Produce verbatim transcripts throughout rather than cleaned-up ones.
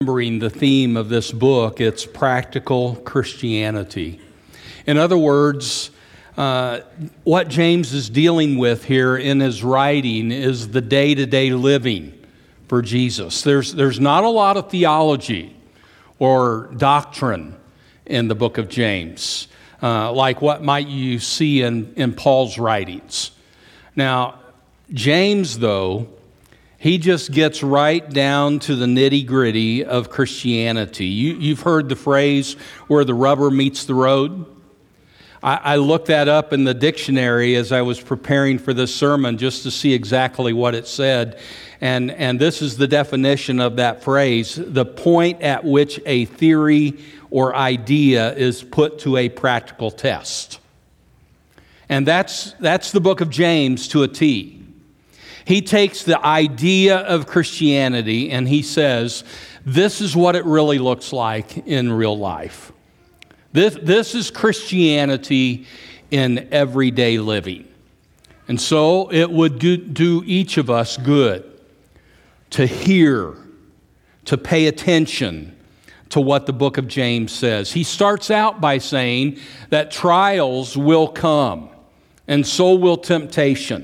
Remembering the theme of this book, it's practical Christianity. In other words, uh, what James is dealing with here in his writing is the day-to-day living for Jesus. There's, there's not a lot of theology or doctrine in the book of James, uh, like what might you see in, in Paul's writings. Now, James, though, he just gets right down to the nitty-gritty of Christianity. You, you've heard the phrase, where the rubber meets the road. I, I looked that up in the dictionary as I was preparing for this sermon just to see exactly what it said. And, and this is the definition of that phrase: the point at which a theory or idea is put to a practical test. And that's, that's the book of James to a T. He takes the idea of Christianity and he says, this is what it really looks like in real life. This, this is Christianity in everyday living. And so it would do, do each of us good to hear, to pay attention to what the book of James says. He starts out by saying that trials will come, and so will temptation.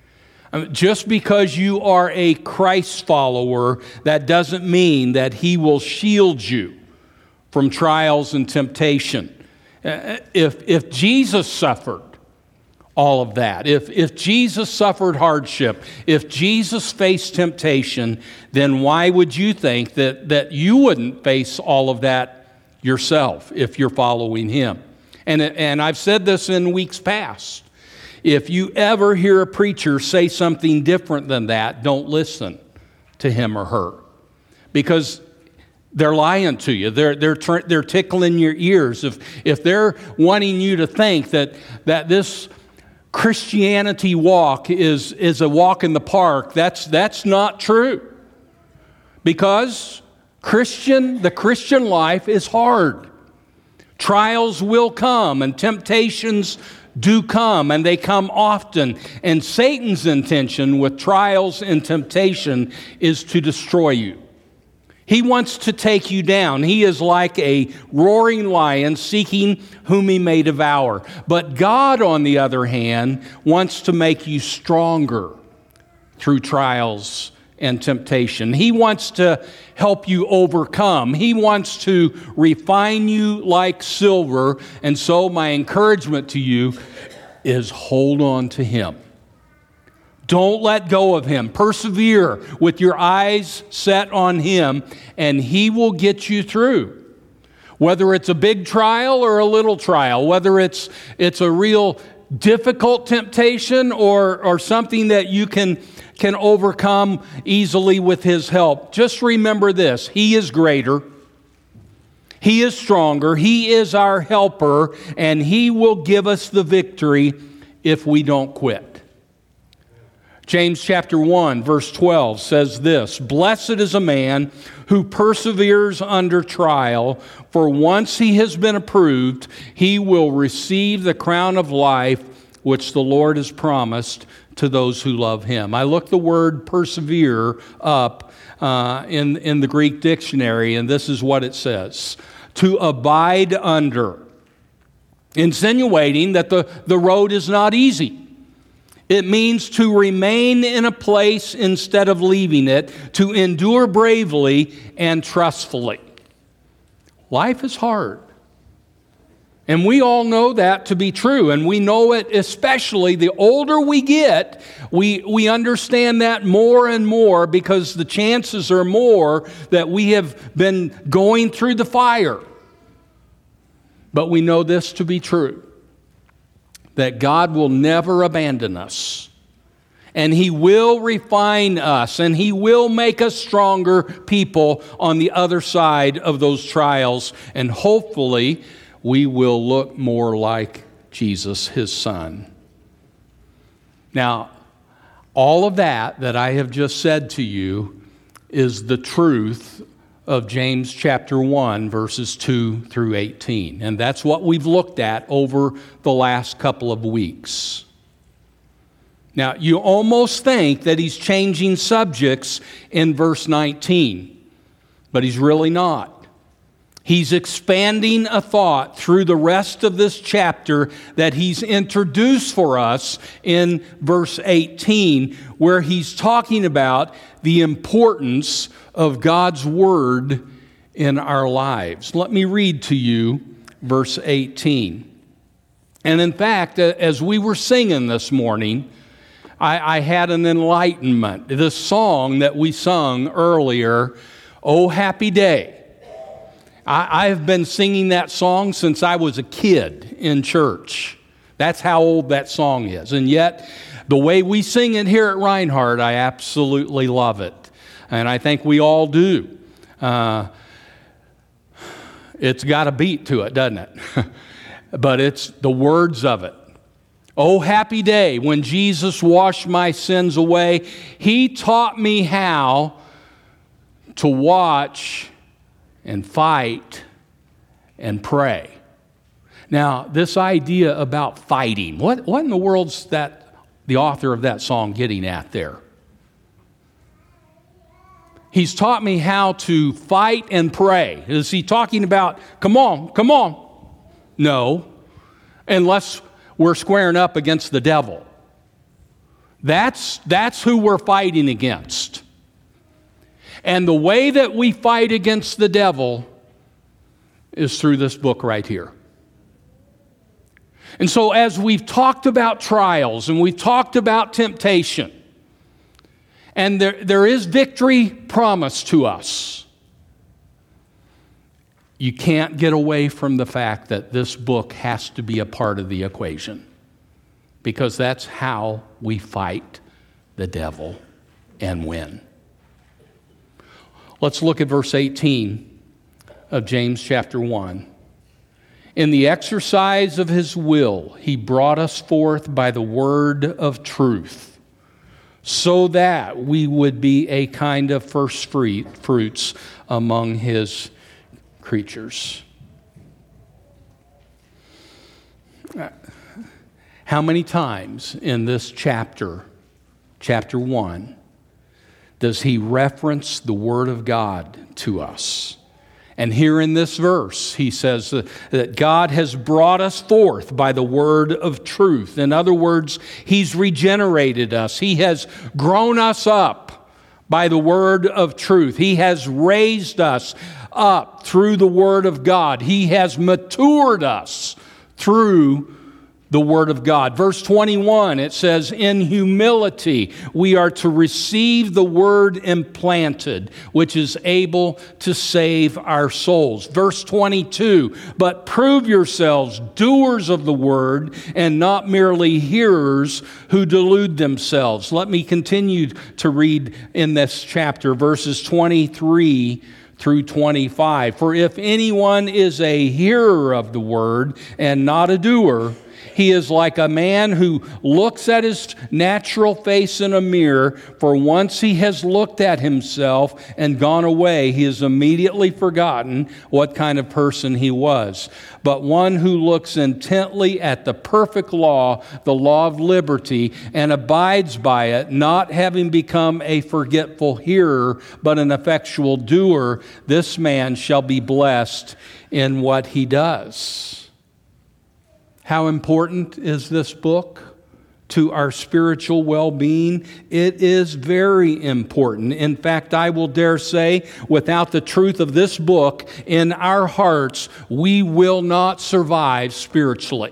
Just because you are a Christ follower, that doesn't mean that He will shield you from trials and temptation. If, if Jesus suffered all of that, if, if Jesus suffered hardship, if Jesus faced temptation, then why would you think that, that you wouldn't face all of that yourself if you're following Him? And, and I've said this in weeks past. If you ever hear a preacher say something different than that, don't listen to him or her, because they're lying to you. They're they're they're tickling your ears. If if they're wanting you to think that that this Christianity walk is is a walk in the park, that's that's not true. Because Christian the Christian life is hard. Trials will come and temptations do come, and they come often. And Satan's intention with trials and temptation is to destroy you. He wants to take you down. He is like a roaring lion seeking whom he may devour. But God, on the other hand, wants to make you stronger through trials and temptation. He wants to help you overcome. He wants to refine you like silver. And so my encouragement to you is hold on to Him. Don't let go of Him. Persevere with your eyes set on Him, and He will get you through. Whether it's a big trial or a little trial, whether it's it's a real difficult temptation or, or something that you can can overcome easily with His help. Just remember this: He is greater, He is stronger, He is our helper, and He will give us the victory if we don't quit. James chapter one, verse twelve says this: blessed is a man who perseveres under trial, for once he has been approved, he will receive the crown of life which the Lord has promised to those who love Him. I looked the word persevere up uh, in, in the Greek dictionary, and this is what it says: to abide under, insinuating that the, the road is not easy. It means to remain in a place instead of leaving it, to endure bravely and trustfully. Life is hard. And we all know that to be true, and we know it especially the older we get, we, we understand that more and more, because the chances are more that we have been going through the fire. But we know this to be true, that God will never abandon us, and He will refine us, and He will make us stronger people on the other side of those trials, and hopefully we will look more like Jesus, His Son. Now, all of that that I have just said to you is the truth of James chapter one, verses two through eighteen. And that's what we've looked at over the last couple of weeks. Now, you almost think that he's changing subjects in verse nineteen. but he's really not. He's expanding a thought through the rest of this chapter that he's introduced for us in verse eighteen, where he's talking about the importance of God's Word in our lives. Let me read to you verse eighteen. And in fact, as we were singing this morning, I, I had an enlightenment. This song that we sung earlier, "Oh Happy Day." I have been singing that song since I was a kid in church. That's how old that song is. And yet, the way we sing it here at Reinhardt, I absolutely love it. And I think we all do. Uh, it's got a beat to it, doesn't it? But it's the words of it. Oh, happy day when Jesus washed my sins away. He taught me how to watch and fight and pray. Now, this idea about fighting, what, what in the world's that the author of that song getting at there? He's taught me how to fight and pray. Is he talking about, come on, come on? No, unless we're squaring up against the devil. That's, that's who we're fighting against. And the way that we fight against the devil is through this book right here. And so as we've talked about trials and we've talked about temptation, and there, there is victory promised to us, you can't get away from the fact that this book has to be a part of the equation, because that's how we fight the devil and win. Let's look at verse eighteen of James chapter one. In the exercise of his will, he brought us forth by the word of truth, so that we would be a kind of first fruits among his creatures. How many times in this chapter, chapter one, does he reference the Word of God to us? And here in this verse, he says that God has brought us forth by the word of truth. In other words, he's regenerated us. He has grown us up by the word of truth. He has raised us up through the word of God. He has matured us through the Word of God. Verse twenty-one, it says, in humility we are to receive the Word implanted, which is able to save our souls. Verse twenty-two, but prove yourselves doers of the Word and not merely hearers who delude themselves. Let me continue to read in this chapter, verses twenty-three through twenty-five. For if anyone is a hearer of the Word and not a doer, he is like a man who looks at his natural face in a mirror, for once he has looked at himself and gone away, he has immediately forgotten what kind of person he was. But one who looks intently at the perfect law, the law of liberty, and abides by it, not having become a forgetful hearer, but an effectual doer, this man shall be blessed in what he does. How important is this book to our spiritual well-being? It is very important. In fact, I will dare say, without the truth of this book in our hearts, we will not survive spiritually.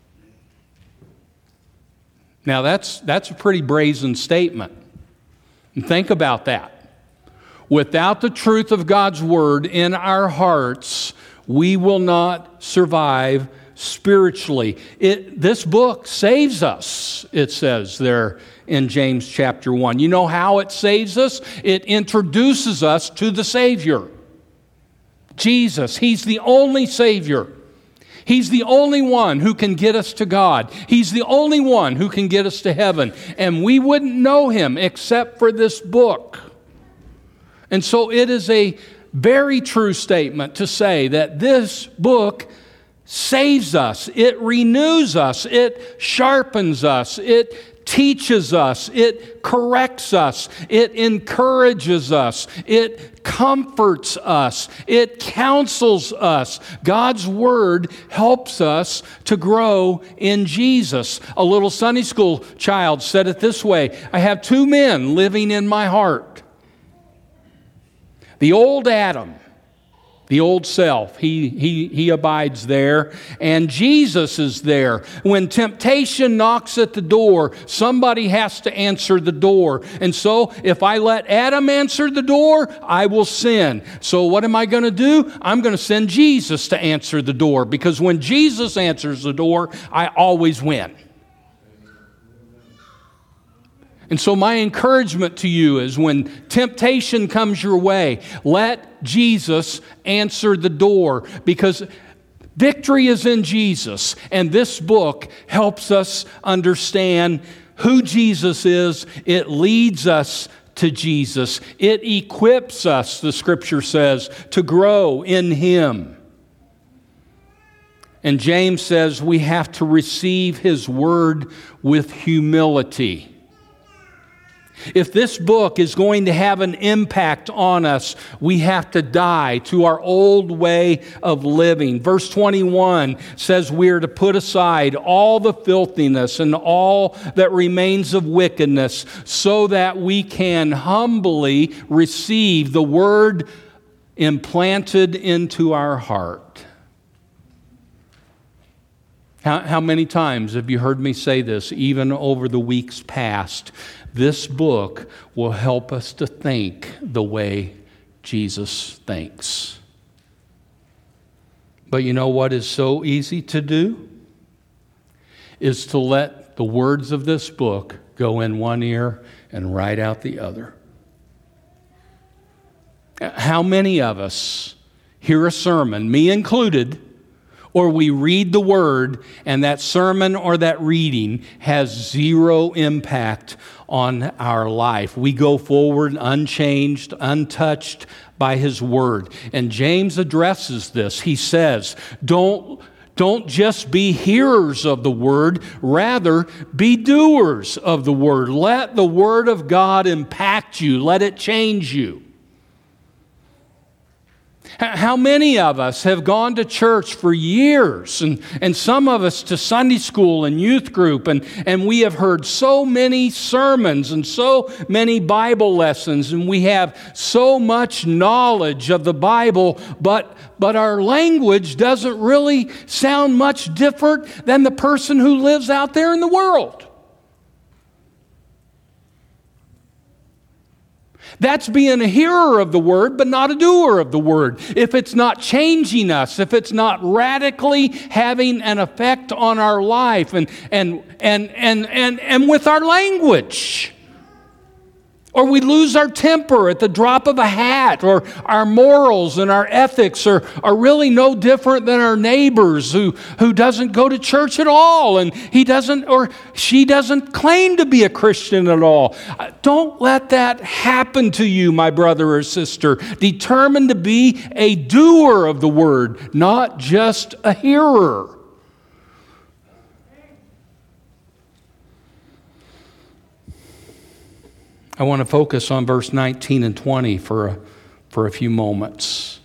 Now, that's, that's a pretty brazen statement. And think about that. Without the truth of God's Word in our hearts, we will not survive spiritually. It, this book saves us, it says there in James chapter one. You know how it saves us? It introduces us to the Savior, Jesus. He's the only Savior. He's the only one who can get us to God. He's the only one who can get us to heaven. And we wouldn't know Him except for this book. And so it is a very true statement to say that this book saves us. It renews us. It sharpens us. It teaches us. It corrects us. It encourages us. It comforts us. It counsels us. God's Word helps us to grow in Jesus. A little Sunday school child said it this way: I have two men living in my heart. The old Adam, the old self, he, he, he abides there, and Jesus is there. When temptation knocks at the door, somebody has to answer the door. And so if I let Adam answer the door, I will sin. So what am I going to do? I'm going to send Jesus to answer the door, because when Jesus answers the door, I always win. And so my encouragement to you is, when temptation comes your way, let Jesus answer the door, because victory is in Jesus. And this book helps us understand who Jesus is. It leads us to Jesus. It equips us, the Scripture says, to grow in Him. And James says we have to receive His Word with humility. If this book is going to have an impact on us, we have to die to our old way of living. Verse twenty-one says we are to put aside all the filthiness and all that remains of wickedness, so that we can humbly receive the Word implanted into our heart. How, how many times have you heard me say this, even over the weeks past? This book will help us to think the way Jesus thinks. But you know what is so easy to do? Is to let the words of this book go in one ear and right out the other. How many of us hear a sermon, me included, or we read the Word, and that sermon or that reading has zero impact on our life? We go forward unchanged, untouched by His Word. And James addresses this. He says, don't, don't just be hearers of the Word, rather be doers of the Word. Let the Word of God impact you. Let it change you. How many of us have gone to church for years, and, and some of us to Sunday school and youth group, and, and we have heard so many sermons and so many Bible lessons, and we have so much knowledge of the Bible, but, but our language doesn't really sound much different than the person who lives out there in the world. That's being a hearer of the Word, but not a doer of the Word. If it's not changing us, if it's not radically having an effect on our life and, and, and, and, and, and with our language. Or we lose our temper at the drop of a hat, or our morals and our ethics are, are really no different than our neighbors who, who doesn't go to church at all, and he doesn't or she doesn't claim to be a Christian at all. Don't let that happen to you, my brother or sister. Determine to be a doer of the Word, not just a hearer. I want to focus on verse nineteen and twenty for a, for a few moments.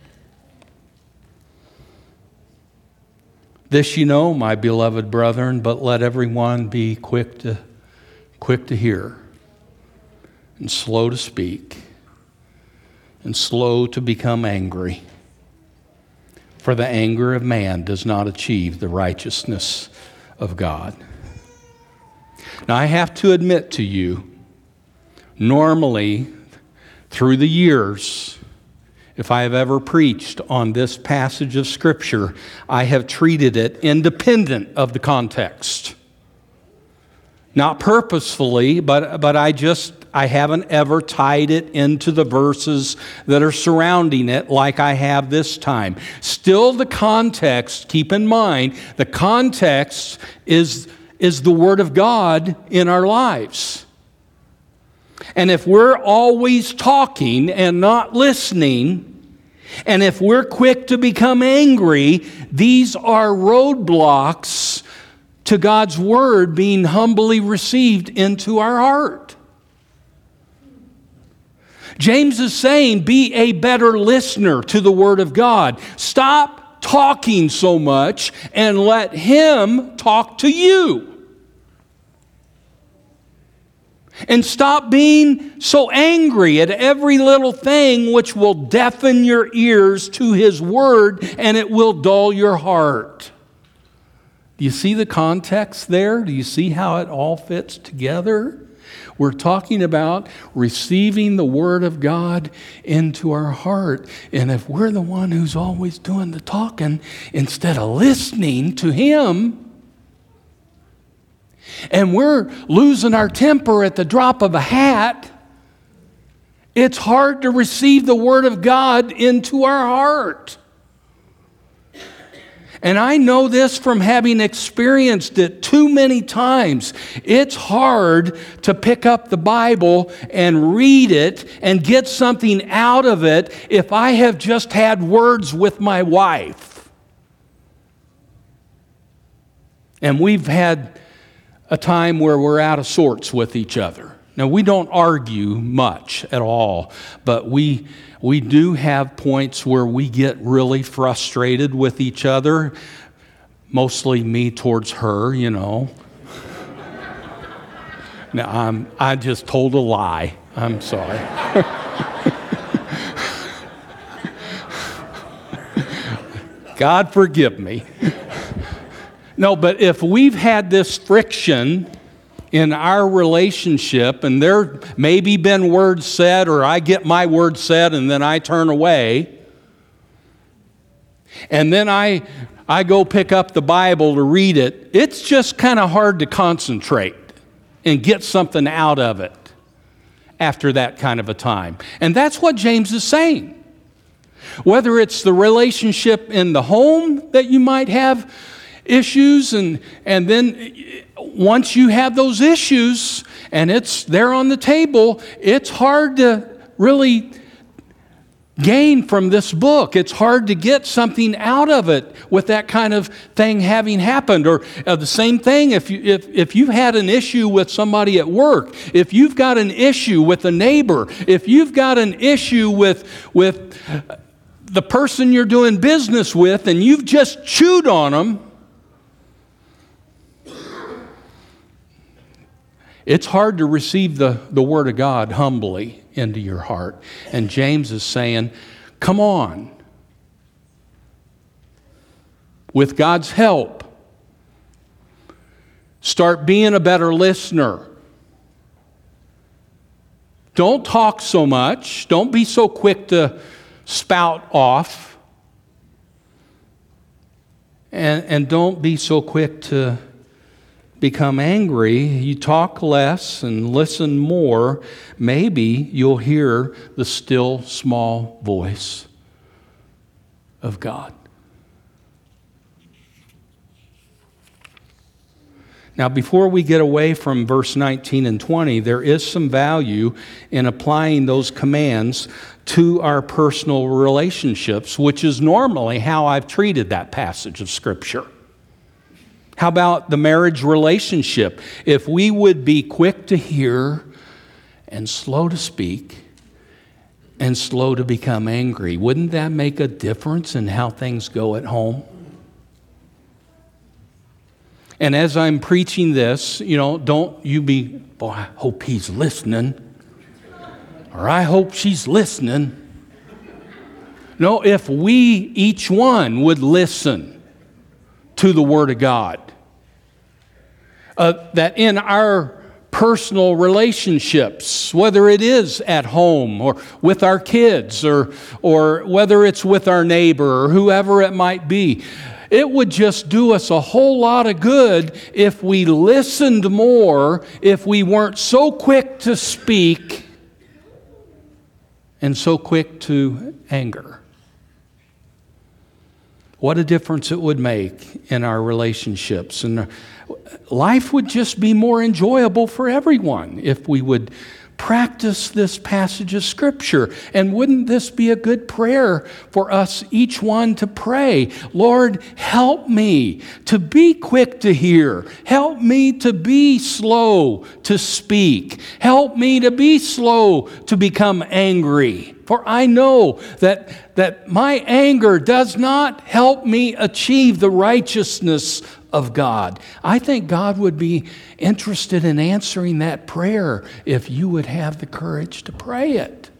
This you know, my beloved brethren, but let everyone be quick to, quick to hear, and slow to speak, and slow to become angry. For the anger of man does not achieve the righteousness of God. Now I have to admit to you, normally, through the years, if I have ever preached on this passage of Scripture, I have treated it independent of the context. Not purposefully, but, but I just, I haven't ever tied it into the verses that are surrounding it like I have this time. Still, the context, keep in mind, the context is, is the Word of God in our lives. And if we're always talking and not listening, And if we're quick to become angry, these are roadblocks to God's Word being humbly received into our heart. James is saying, be a better listener to the Word of God. Stop talking so much and let Him talk to you. And stop being so angry at every little thing, which will deafen your ears to His Word, and it will dull your heart. Do you see the context there? Do you see how it all fits together? We're talking about receiving the Word of God into our heart. And if we're the one who's always doing the talking instead of listening to Him, and we're losing our temper at the drop of a hat, it's hard to receive the Word of God into our heart. And I know this from having experienced it too many times. It's hard to pick up the Bible and read it and get something out of it if I have just had words with my wife. And we've had a time where we're out of sorts with each other. Now, we don't argue much at all, but we we do have points where we get really frustrated with each other, mostly me towards her, you know. Now, I'm, I just told a lie. I'm sorry. God forgive me. No, but if we've had this friction in our relationship, and there maybe been words said, or I get my words said and then I turn away, and then I I go pick up the Bible to read it, it's just kind of hard to concentrate and get something out of it after that kind of a time. And that's what James is saying. Whether it's the relationship in the home that you might have issues, and and then once you have those issues and it's there on the table, it's hard to really gain from this book. It's hard to get something out of it with that kind of thing having happened. Or uh, the same thing if you if if you've had an issue with somebody at work, if you've got an issue with a neighbor, if you've got an issue with with the person you're doing business with, and you've just chewed on them, it's hard to receive the, the Word of God humbly into your heart. And James is saying, come on. With God's help, start being a better listener. Don't talk so much. Don't be so quick to spout off. And, and don't be so quick to become angry. You talk less and listen more. Maybe you'll hear the still small voice of God. Now, before we get away from verse nineteen and twenty, there is some value in applying those commands to our personal relationships, which is normally how I've treated that passage of Scripture. How about the marriage relationship? If we would be quick to hear and slow to speak and slow to become angry, wouldn't that make a difference in how things go at home? And as I'm preaching this, you know, don't you be, boy, I hope he's listening, or I hope she's listening. No, if we, each one, would listen to the Word of God, uh, that in our personal relationships, whether it is at home or with our kids, or or whether it's with our neighbor or whoever it might be, it would just do us a whole lot of good if we listened more, if we weren't so quick to speak and so quick to anger. What a difference it would make in our relationships. And life would just be more enjoyable for everyone if we would practice this passage of Scripture. And wouldn't this be a good prayer for us, each one, to pray? Lord, help me to be quick to hear. Help me to be slow to speak. Help me to be slow to become angry. For I know that, that my anger does not help me achieve the righteousness of God. I think God would be interested in answering that prayer if you would have the courage to pray it.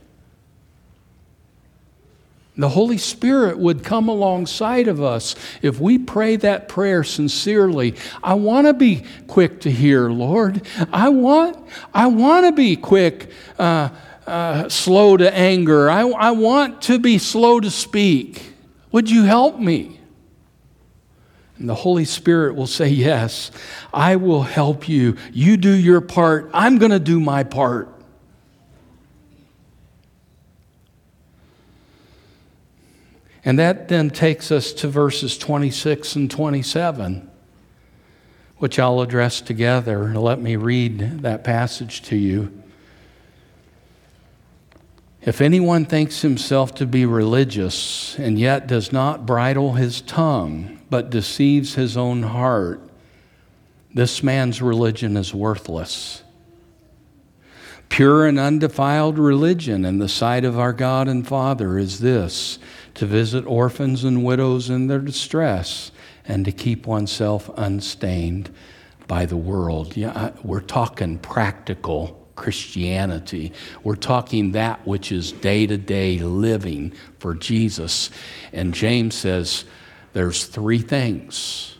The Holy Spirit would come alongside of us if we pray that prayer sincerely. I want to be quick to hear, Lord. I want, I want to be quick, uh, uh, slow to anger. I, I want to be slow to speak. Would you help me? And the Holy Spirit will say, yes, I will help you. You do your part. I'm going to do my part. And that then takes us to verses twenty-six and twenty-seven, which I'll address together. Let me read that passage to you. If anyone thinks himself to be religious and yet does not bridle his tongue, but deceives his own heart, this man's religion is worthless. Pure and undefiled religion in the sight of our God and Father is this, to visit orphans and widows in their distress and to keep oneself unstained by the world. Yeah, we're talking practical Christianity. We're talking that which is day-to-day living for Jesus. And James says there's three things.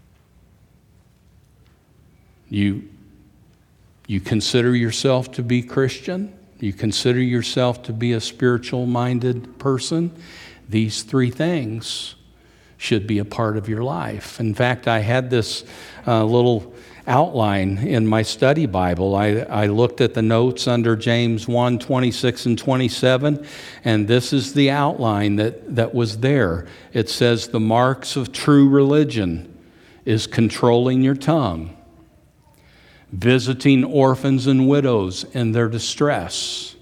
You, you consider yourself to be Christian. You consider yourself to be a spiritual-minded person. These three things should be a part of your life. In fact, I had this uh, little outline in my study Bible. I, I looked at the notes under James one, twenty-six and twenty-seven, and this is the outline that, that was there. It says the marks of true religion is controlling your tongue, visiting orphans and widows in their distress,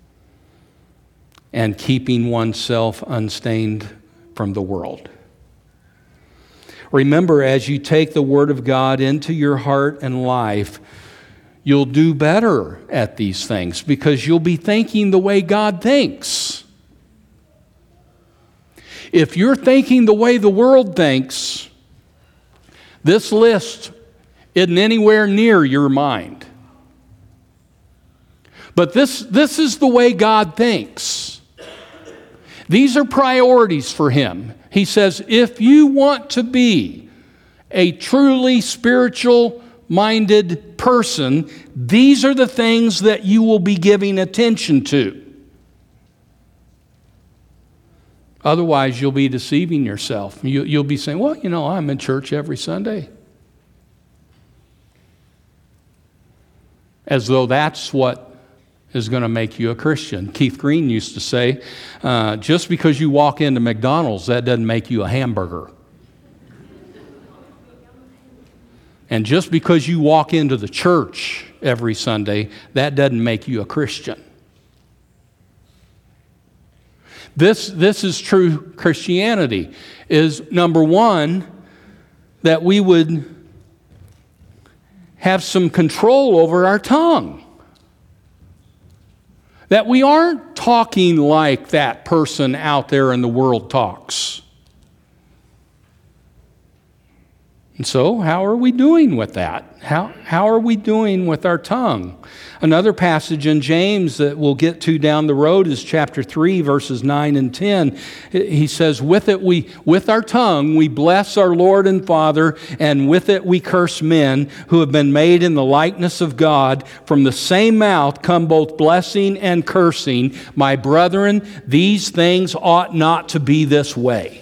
and keeping oneself unstained from the world. Remember, as you take the Word of God into your heart and life, you'll do better at these things because you'll be thinking the way God thinks. If you're thinking the way the world thinks, this list isn't anywhere near your mind. But this, this is the way God thinks. These are priorities for Him. He says, if you want to be a truly spiritual-minded person, these are the things that you will be giving attention to. Otherwise, you'll be deceiving yourself. You, you'll be saying, well, you know, I'm in church every Sunday. As though that's what is going to make you a Christian. Keith Green used to say, uh, just because you walk into McDonald's, that doesn't make you a hamburger. And just because you walk into the church every Sunday, that doesn't make you a Christian. This, this is true Christianity, is number one, that we would have some control over our tongue. That we aren't talking like that person out there in the world talks. And so, how are we doing with that? How, how are we doing with our tongue? Another passage in James that we'll get to down the road is chapter three, verses nine and ten. He says, with it we, with our tongue we bless our Lord and Father, and with it we curse men who have been made in the likeness of God. From the same mouth come both blessing and cursing. My brethren, these things ought not to be this way.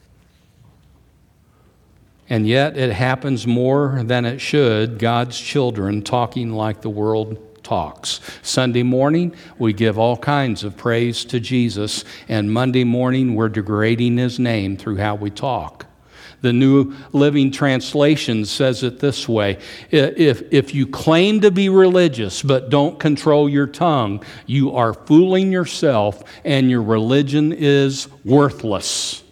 And yet it happens more than it should, God's children talking like the world talks. Sunday morning, we give all kinds of praise to Jesus, and Monday morning, we're degrading His name through how we talk. The New Living Translation says it this way: if, if you claim to be religious but don't control your tongue, you are fooling yourself and your religion is worthless.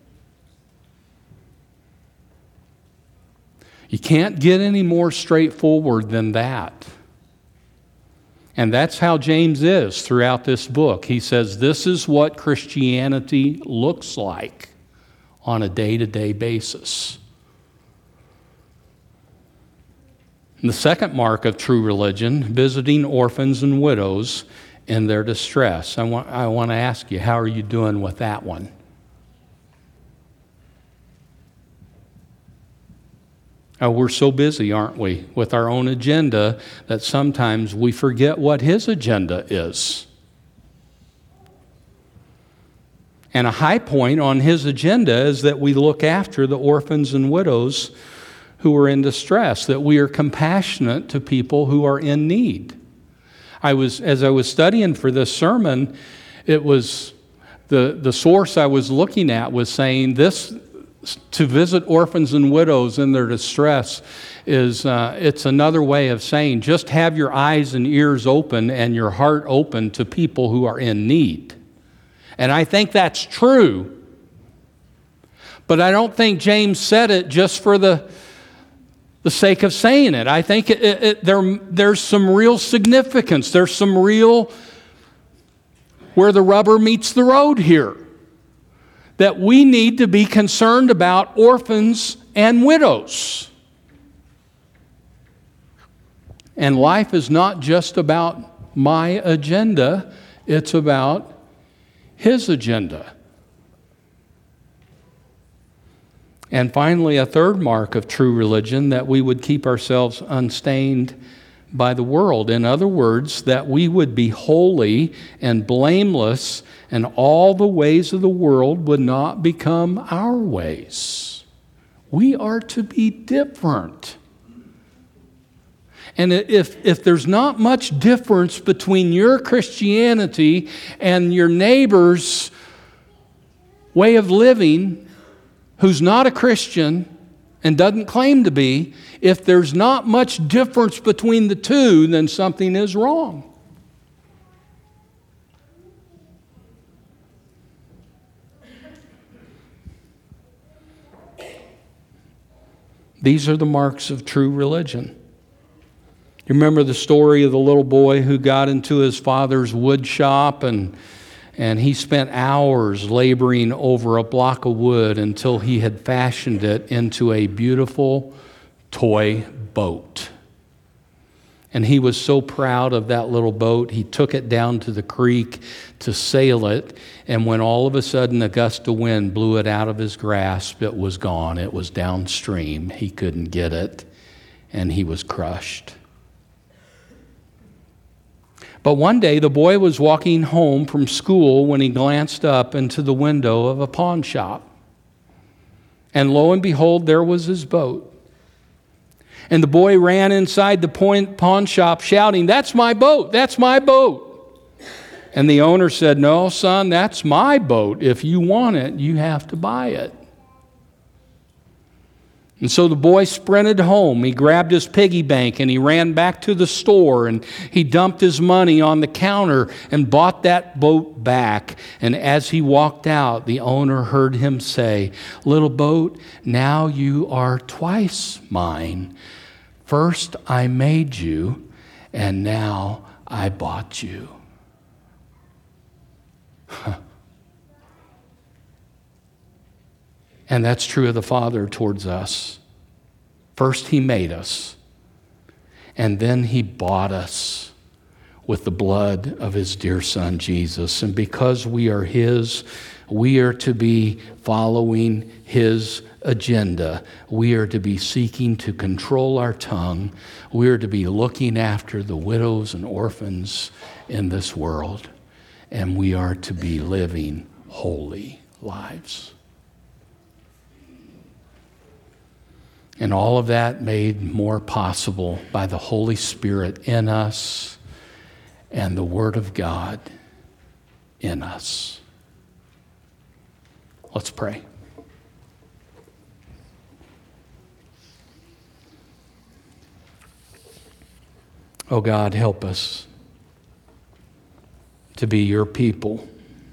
You can't get any more straightforward than that. And that's how James is throughout this book. He says this is what Christianity looks like on a day-to-day basis. And the second mark of true religion, visiting orphans and widows in their distress. I want, I want to ask you, how are you doing with that one? Oh, we're so busy, aren't we, with our own agenda that sometimes we forget what His agenda is. And a high point on His agenda is that we look after the orphans and widows who are in distress, that we are compassionate to people who are in need. I was, as I was studying for this sermon, it was the, the source I was looking at was saying this: to visit orphans and widows in their distress is uh, it's another way of saying just have your eyes and ears open and your heart open to people who are in need. And I think that's true. But I don't think James said it just for the, the sake of saying it. I think it, it, it, there, there's some real significance. There's some real where the rubber meets the road here. That we need to be concerned about orphans and widows. And life is not just about my agenda, it's about His agenda. And finally, a third mark of true religion, that we would keep ourselves unstained by the world. In other words, that we would be holy and blameless, and all the ways of the world would not become our ways. We are to be different. And if, if there's not much difference between your Christianity and your neighbor's way of living, who's not a Christian and doesn't claim to be, if there's not much difference between the two, then something is wrong. These are the marks of true religion. You remember the story of the little boy who got into his father's wood shop and And he spent hours laboring over a block of wood until he had fashioned it into a beautiful toy boat. And he was so proud of that little boat, he took it down to the creek to sail it. And when all of a sudden a gust of wind blew it out of his grasp, it was gone. It was downstream. He couldn't get it, and he was crushed. But one day the boy was walking home from school when he glanced up into the window of a pawn shop. And lo and behold, there was his boat. And the boy ran inside the pawn shop shouting, "That's my boat! That's my boat!" And the owner said, "No, son, that's my boat. If you want it, you have to buy it." And so the boy sprinted home. He grabbed his piggy bank and he ran back to the store, and he dumped his money on the counter and bought that boat back. And as he walked out, the owner heard him say, "Little boat, now you are twice mine. First I made you, and now I bought you." And that's true of the Father towards us. First He made us, and then He bought us with the blood of His dear Son, Jesus. And because we are His, we are to be following His agenda. We are to be seeking to control our tongue. We are to be looking after the widows and orphans in this world. And we are to be living holy lives. And all of that made more possible by the Holy Spirit in us and the Word of God in us. Let's pray. Oh God, help us to be your people,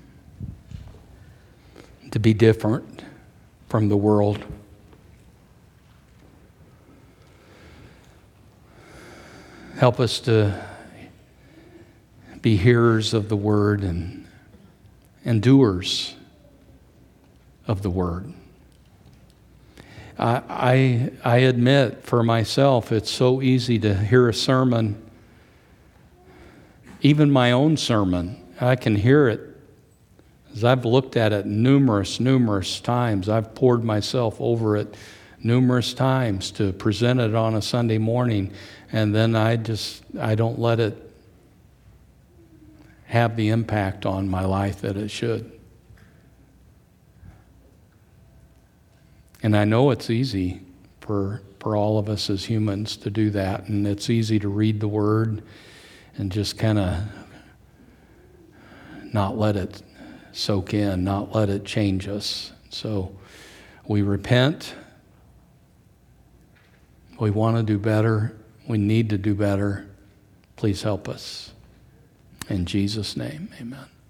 to be different from the world. Help us to be hearers of the word and, and doers of the word. I, I, I admit for myself, it's so easy to hear a sermon, even my own sermon. I can hear it as I've looked at it numerous, numerous times. I've poured myself over it numerous times to present it on a Sunday morning, and then I just, I don't let it have the impact on my life that it should. And I know it's easy for, for all of us as humans to do that, and it's easy to read the Word and just kind of not let it soak in, not let it change us. So we repent. We want to do better. We need to do better. Please help us. In Jesus' name, amen.